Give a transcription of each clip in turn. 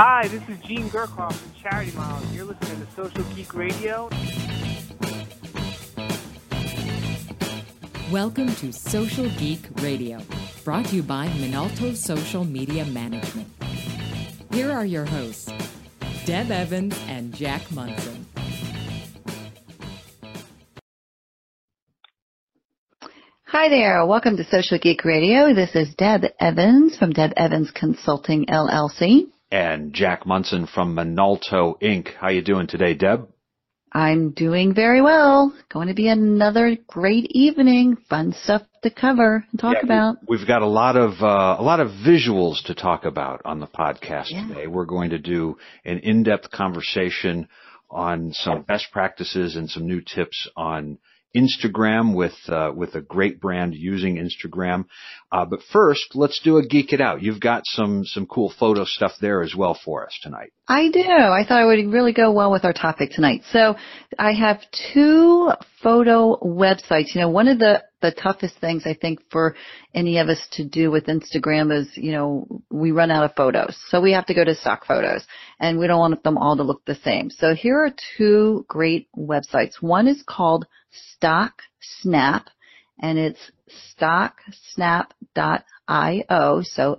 Hi, this is Gene Gurkhoff from Charity Miles. You're listening to Social Geek Radio. Welcome to Social Geek Radio, brought to you by Minolta Social Media Management. Here are your hosts, Deb Evans and Jack Munson. Hi there. Welcome to Social Geek Radio. This is Deb Evans from Deb Evans Consulting, LLC. And Jack Munson from Minolta Inc. How you doing today, Deb? I'm doing very well. Going to be another great evening. Fun stuff to cover and talk about. We've got a lot of visuals to talk about on the podcast today. We're going to do an in-depth conversation on some best practices and some new tips on Instagram with a great brand using Instagram. But first, let's do a Geek It Out. You've got some cool photo stuff there as well for us tonight. I do. I thought it would really go well with our topic tonight. So I have two photo websites. You know, one of the toughest things I think for any of us to do with Instagram is, you know, we run out of photos. So we have to go to stock photos and we don't want them all to look the same. So here are two great websites. One is called Stock Snap, and it's stocksnap.io, so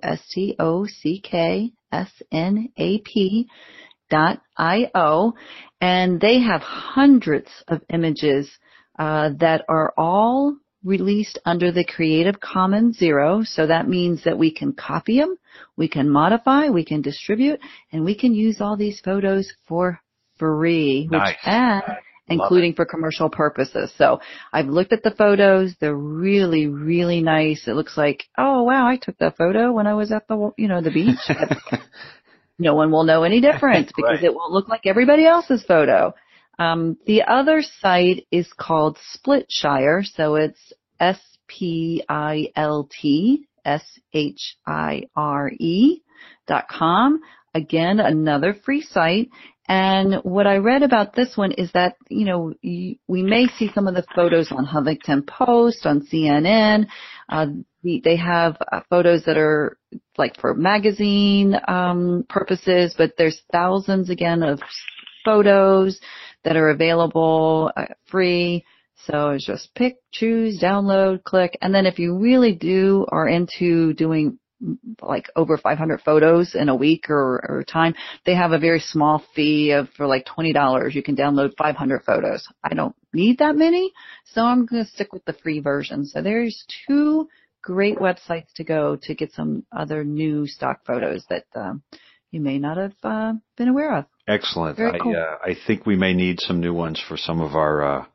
stocksnap.io, and they have hundreds of images that are all released under the Creative Commons Zero, so that means that we can copy them, we can modify, we can distribute, and we can use all these photos for free. Nice. Including for commercial purposes. So I've looked at the photos. They're really, really nice. It looks like, oh, wow, I took that photo when I was at the beach. No one will know any difference because it won't look like everybody else's photo. The other site is called Splitshire. So it's SPILTSHIRE.com. Again, another free site. And what I read about this one is that, you know, we may see some of the photos on Huffington Post, on CNN. They have photos that are like for magazine purposes, but there's thousands, again, of photos that are available free. So it's just pick, choose, download, click. And then if you really are into doing like over 500 photos in a week or time, they have a very small fee for like $20. You can download 500 photos. I don't need that many, so I'm going to stick with the free version. So there's two great websites to go to get some other new stock photos that you may not have been aware of. Excellent. Very cool. I think we may need some new ones for some of our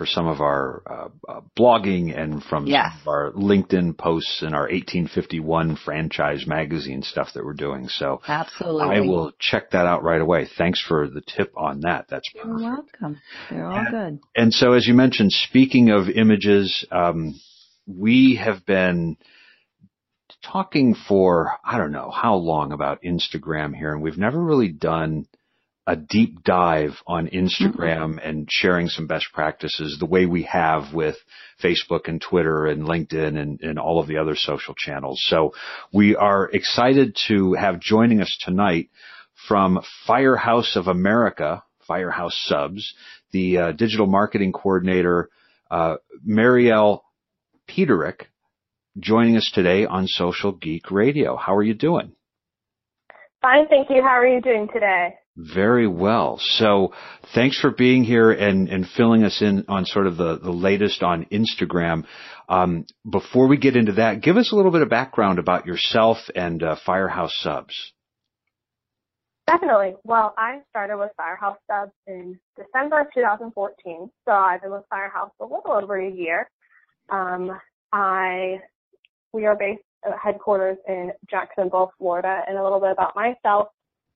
blogging and from some of our LinkedIn posts and our 1851 franchise magazine stuff that we're doing. So absolutely, I will check that out right away. Thanks for the tip on that. That's perfect. You're welcome. They're all good. And so, as you mentioned, speaking of images, we have been talking for, I don't know how long about Instagram here, and we've never really done a deep dive on Instagram and sharing some best practices the way we have with Facebook and Twitter and LinkedIn and all of the other social channels. So we are excited to have joining us tonight from Firehouse of America, Firehouse Subs, the digital marketing coordinator, Marielle Peterick, joining us today on Social Geek Radio. How are you doing? Fine, thank you. How are you doing today? Very well. So thanks for being here and filling us in on sort of the latest on Instagram. Before we get into that, give us a little bit of background about yourself and Firehouse Subs. Definitely. Well, I started with Firehouse Subs in December of 2014, so I've been with Firehouse a little over a year. We are based at headquarters in Jacksonville, Florida, and a little bit about myself.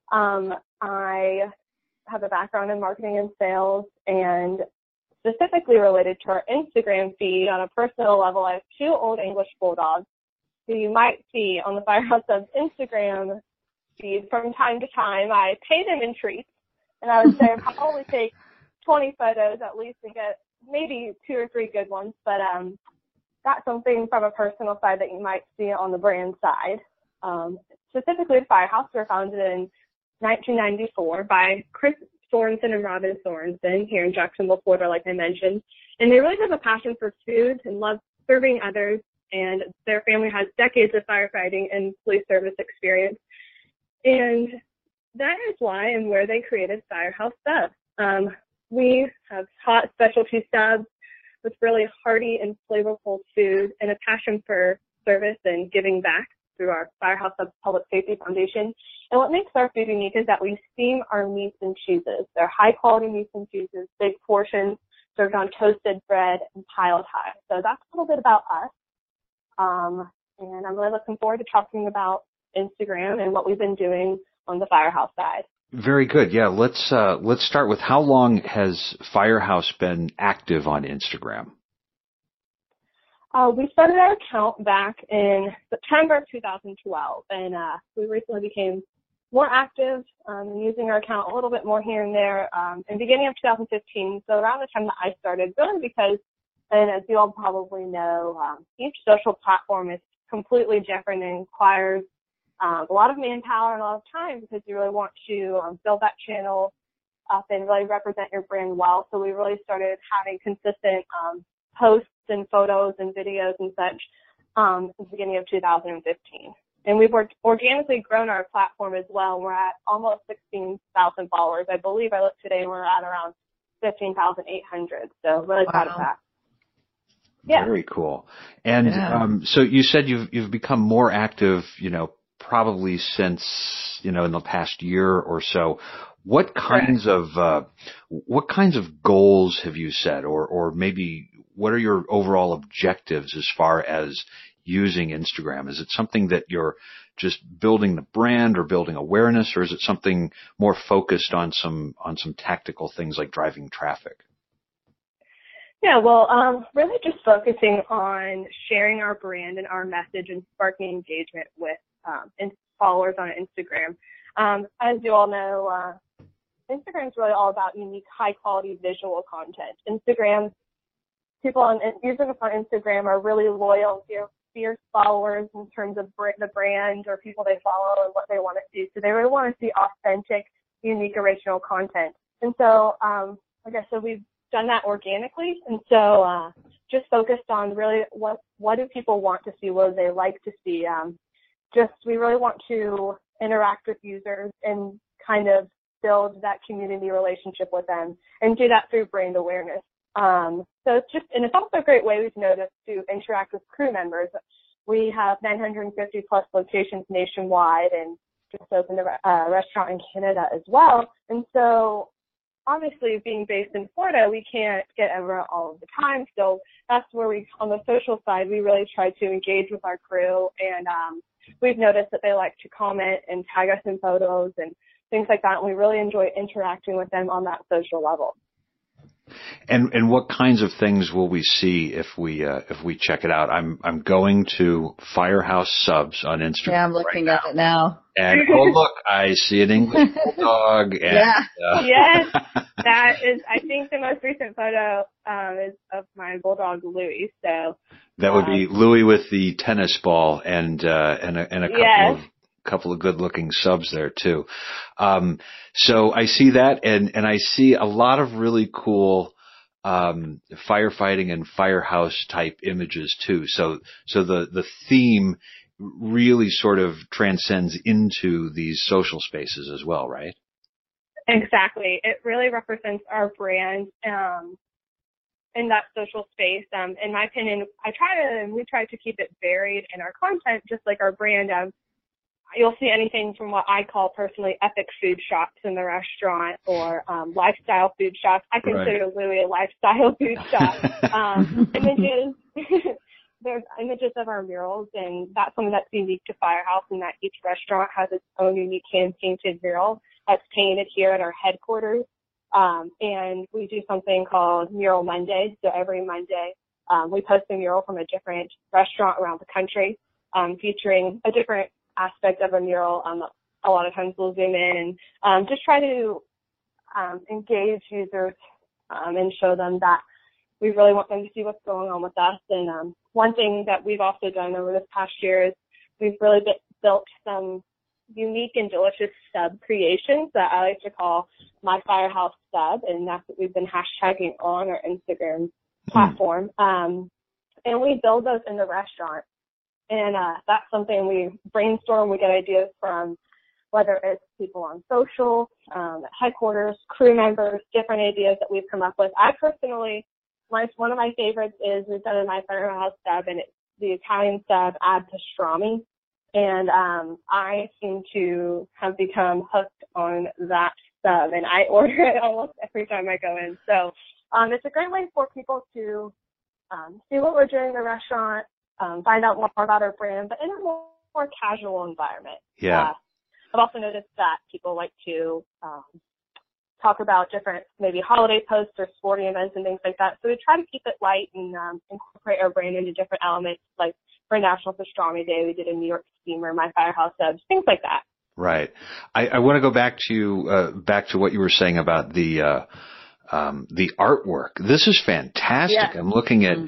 I have a background in marketing and sales, and specifically related to our Instagram feed on a personal level, I have two old English bulldogs who you might see on the Firehouse Subs Instagram feed from time to time. I pay them in treats, and I would say I probably take 20 photos at least to get maybe 2 or 3 good ones, but that's something from a personal side that you might see on the brand side. Specifically, Firehouse, we're founded in 1994 by Chris Sorensen and Robin Sorensen here in Jacksonville, Florida, like I mentioned. And they really have a passion for food and love serving others. And their family has decades of firefighting and police service experience. And that is why and where they created Firehouse Subs. We have hot specialty subs with really hearty and flavorful food and a passion for service and giving back through our Firehouse Subs Public Safety Foundation. And what makes our food unique is that we steam our meats and cheeses. They're high-quality meats and cheeses, big portions, served on toasted bread and piled high. So that's a little bit about us. And I'm really looking forward to talking about Instagram and what we've been doing on the Firehouse side. Very good. Yeah, let's start with how long has Firehouse been active on Instagram? We started our account back in September of 2012, and we recently became more active using our account a little bit more here and there in the beginning of 2015, so around the time that I started, really because, and as you all probably know, each social platform is completely different and requires a lot of manpower and a lot of time because you really want to build that channel up and really represent your brand well. So we really started having consistent posts and photos and videos and such in the beginning of 2015. And we've organically grown our platform as well. We're at almost 16,000 followers. I believe I looked today and we're at around 15,800. So really proud of that. Yeah. Very cool. And so you said you've become more active, probably since, in the past year or so. What kinds of goals have you set, or maybe what are your overall objectives as far as using Instagram? Is it something that you're just building the brand or building awareness, or is it something more focused on some tactical things like driving traffic? Yeah, well, really just focusing on sharing our brand and our message and sparking engagement with followers on Instagram. As you all know, Instagram is really all about unique, high-quality visual content. People users on Instagram are really loyal, fierce followers in terms of the brand or people they follow and what they want to see. So they really want to see authentic, unique, original content. And so, like I said, we've done that organically. And so just focused on really what do people want to see, what do they like to see. We really want to interact with users and kind of build that community relationship with them and do that through brand awareness. So it's also a great way we've noticed to interact with crew members. We have 950 plus locations nationwide and just opened a restaurant in Canada as well. And so obviously being based in Florida, we can't get over all of the time. So that's where on the social side, we really try to engage with our crew. And we've noticed that they like to comment and tag us in photos and things like that. And we really enjoy interacting with them on that social level. And what kinds of things will we see if we check it out? I'm going to Firehouse Subs on Instagram. Yeah, I'm looking at it now. And look, I see an English bulldog. And, yes, that is. I think the most recent photo is of my bulldog Louie. So that would be Louie with the tennis ball and a couple of good-looking subs there too. So I see that, and I see a lot of really cool firefighting and firehouse type images too. So the theme really sort of transcends into these social spaces as well, right? Exactly. It really represents our brand in that social space. In my opinion, we try to keep it varied in our content, just like our brand. You'll see anything from what I call personally epic food shots in the restaurant or lifestyle food shots. I consider Louie a lifestyle food shot. Images. There's images of our murals, and that's something that's unique to Firehouse, in that each restaurant has its own unique hand-painted mural that's painted here at our headquarters. And we do something called Mural Monday. So every Monday, we post a mural from a different restaurant around the country, featuring a different aspect of a mural. A lot of times we'll zoom in and just try to engage users and show them that we really want them to see what's going on with us. And one thing that we've also done over this past year is we've really built some unique and delicious sub creations that I like to call My Firehouse Sub, and that's what we've been hashtagging on our Instagram platform. And we build those in the restaurant. And that's something we brainstorm. We get ideas from whether it's people on social, headquarters, crew members, different ideas that we've come up with. I personally, one of my favorites is we've done a My Firehouse Sub, and it's the Italian sub ad pastrami. And I seem to have become hooked on that sub, and I order it almost every time I go in. So it's a great way for people to see what we're doing in the restaurant, find out more about our brand, but in a more casual environment. Yeah. I've also noticed that people like to talk about different maybe holiday posts or sporting events and things like that. So we try to keep it light and incorporate our brand into different elements. Like for National Pastrami Day, we did a New York steamer, My Firehouse Subs, things like that. Right. I want to go back to what you were saying about the artwork. This is fantastic. Yeah. I'm looking at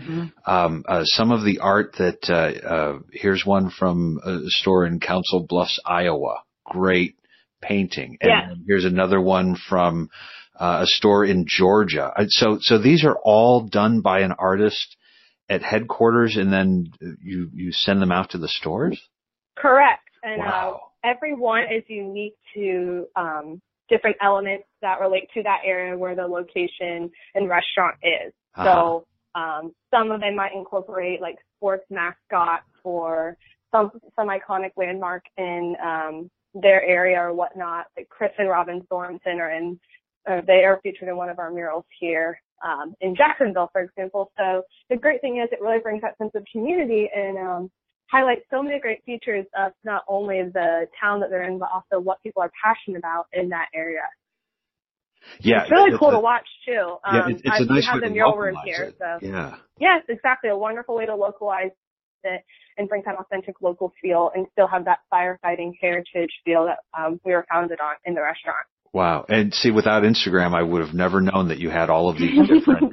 some of the art that here's one from a store in Council Bluffs, Iowa. Great painting. And here's another one from a store in Georgia. So these are all done by an artist at headquarters, and then you send them out to the stores? Correct. And every one is unique to different elements that relate to that area where the location and restaurant is. So some of them might incorporate like sports mascots or some iconic landmark in their area or whatnot. Like Chris and Robin Thornton they are featured in one of our murals here in Jacksonville, for example. So the great thing is it really brings that sense of community and highlights so many great features of not only the town that they're in, but also what people are passionate about in that area. Yeah, it's really cool to watch too. It's a nice way to mural room here, it. So. Yeah. Yes, exactly. A wonderful way to localize it and bring that authentic local feel and still have that firefighting heritage feel that we were founded on in the restaurant. Wow. And see, without Instagram, I would have never known that you had all of these different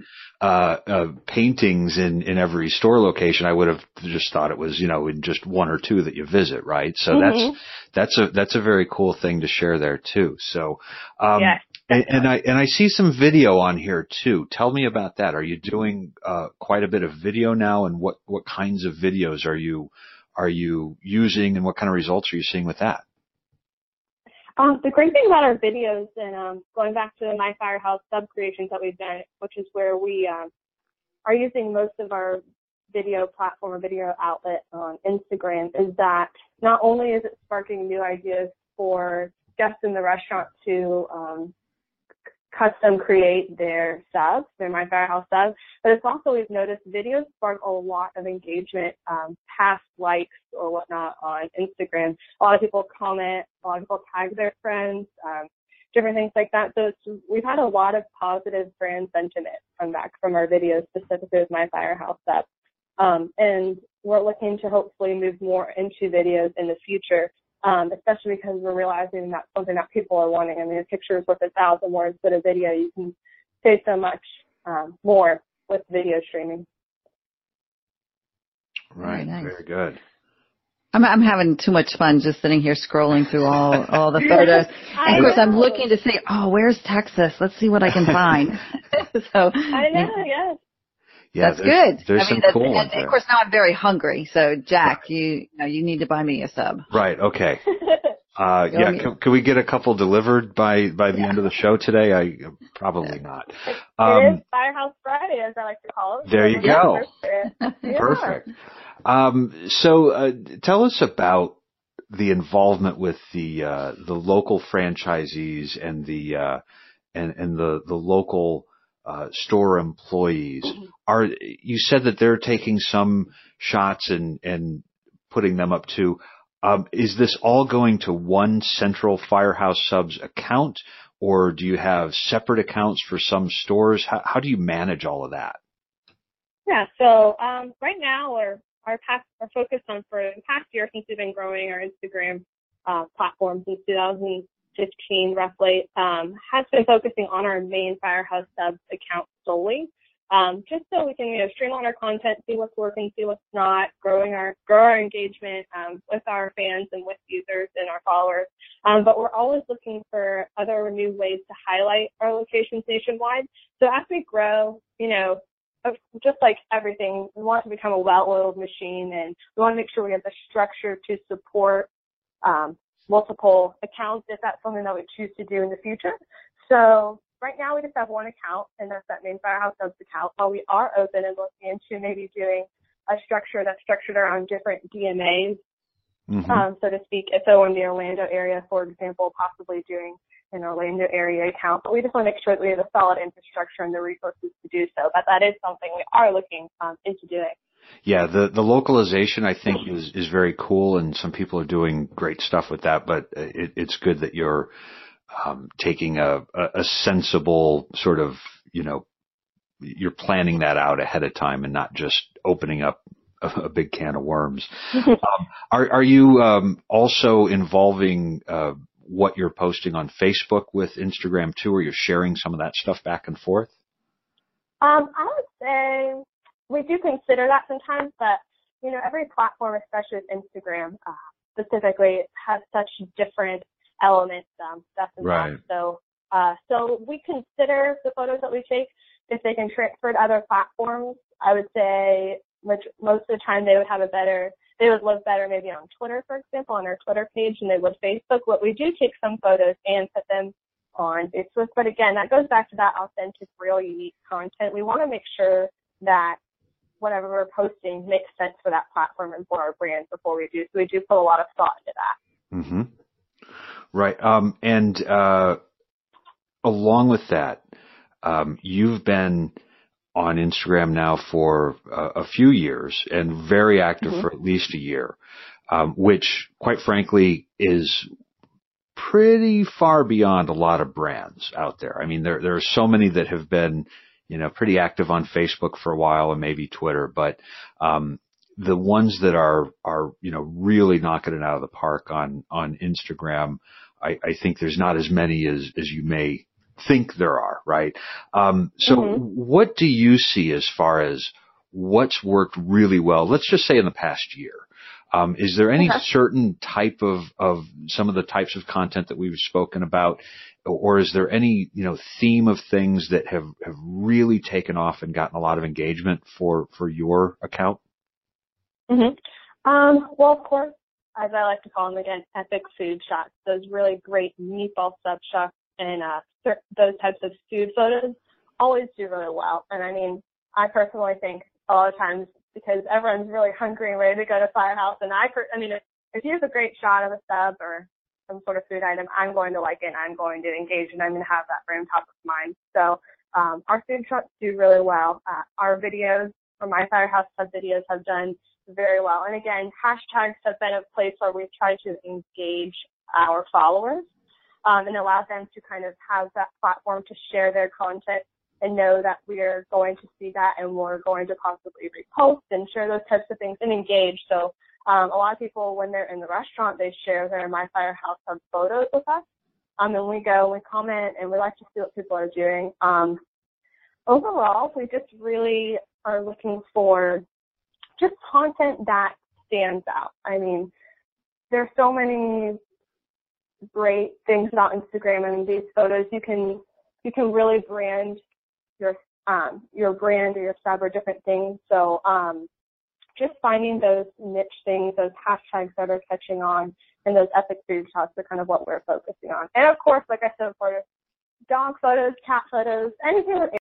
paintings in every store location. I would have just thought it was, in just one or two that you visit, right? So that's a very cool thing to share there too. So, yes, and I see some video on here too. Tell me about that. Are you doing quite a bit of video now, and what kinds of videos are you using, and what kind of results are you seeing with that? The great thing about our videos, and going back to the My Firehouse sub creations that we've done, which is where we are using most of our video platform or video outlet on Instagram, is that not only is it sparking new ideas for guests in the restaurant to custom create their subs, their My Firehouse subs, but it's also, we've noticed, videos spark a lot of engagement past likes or whatnot on Instagram. A lot of people comment, a lot of people tag their friends, different things like that. So we've had a lot of positive brand sentiment come back from our videos, specifically with My Firehouse sub. And we're looking to hopefully move more into videos in the future. Especially because we're realizing that's something that people are wanting. I mean, a picture is worth 1,000 words, but a video, you can say so much more with video streaming. Right. Nice. Very good. I'm having too much fun just sitting here scrolling through all the photos. And of course, I'm looking to see, where's Texas? Let's see what I can find. So I know, yes. Yeah, that's good. There's some cool ones there. Of course, now I'm very hungry. So, Jack, you need to buy me a sub. Right. Okay. Can we get a couple delivered by the end of the show today? Probably not. It is Firehouse Friday, as I like to call it. There you go. Perfect. So, tell us about the involvement with the local franchisees and the local store employees. You said that they're taking some shots and putting them up too. Is this all going to one central Firehouse Subs account, or do you have separate accounts for some stores? How do you manage all of that? Yeah, so right now our focus on for the past year, since we've been growing our Instagram platform since 2015 roughly, has been focusing on our main Firehouse Subs account solely. just so we can, streamline our content, see what's working, see what's not, grow our engagement with our fans and with users and our followers. But we're always looking for other new ways to highlight our locations nationwide. So as we grow, just like everything, we want to become a well-oiled machine, and we want to make sure we have the structure to support multiple accounts if that's something that we choose to do in the future. So right now we just have one account, and that's that main Firehouse Subs account. While we are open and looking into maybe doing a structure that's structured around different DMAs, so to speak, if so in the Orlando area, for example, possibly doing an Orlando area account. But we just want to make sure that we have a solid infrastructure and the resources to do so. But that is something we are looking into doing. Yeah, the localization I think is very cool, and some people are doing great stuff with that. But it's good that you're taking a sensible sort of, you're planning that out ahead of time and not just opening up a big can of worms. Are you also involving what you're posting on Facebook with Instagram too, or you're sharing some of that stuff back and forth? I would say we do consider that sometimes, but every platform, especially with Instagram specifically, has such different elements that's involved. Right. So we consider the photos that we take if they can transfer to other platforms. I would say most of the time they would look better maybe on Twitter, for example, on our Twitter page, than they would Facebook. But we do take some photos and put them on Facebook. But again, that goes back to that authentic, real, unique content. We want to make sure that whatever we're posting makes sense for that platform and for our brand before we do. So we do put a lot of thought into that. Mm-hmm. Right. And along with that, you've been on Instagram now for a few years and very active for at least a year, which quite frankly is pretty far beyond a lot of brands out there. I mean, there are so many that have been, pretty active on Facebook for a while and maybe Twitter, but the ones that are really knocking it out of the park on Instagram, I think there's not as many as you may think there are, right? So what do you see as far as what's worked really well? Let's just say in the past year. Is there any certain type of some of the types of content that we've spoken about, or is there any, theme of things that have really taken off and gotten a lot of engagement for your account? Well, of course, as I like to call them again, epic food shots, those really great meatball sub shots and those types of food photos always do really well. And I mean, I personally think a lot of times, because everyone's really hungry and ready to go to Firehouse, and if you have a great shot of a sub or some sort of food item, I'm going to like it, and I'm going to engage, and I'm going to have that brand top of mind. So our food shots do really well. Our videos, or my Firehouse Sub videos, have done very well. And again, hashtags have been a place where we've tried to engage our followers and allow them to kind of have that platform to share their content and know that we're going to see that and we're going to possibly repost and share those types of things and engage. So a lot of people, when they're in the restaurant, they share their My Firehouse Sub photos with us. And we go, we comment, and we like to see what people are doing. Overall, we just really are looking for just content that stands out. I mean, there's so many great things about Instagram and these photos. You can really brand your brand or your sub or different things. So just finding those niche things, those hashtags that are catching on, and those epic food shots are kind of what we're focusing on. And of course, like I said before, dog photos, cat photos, anything with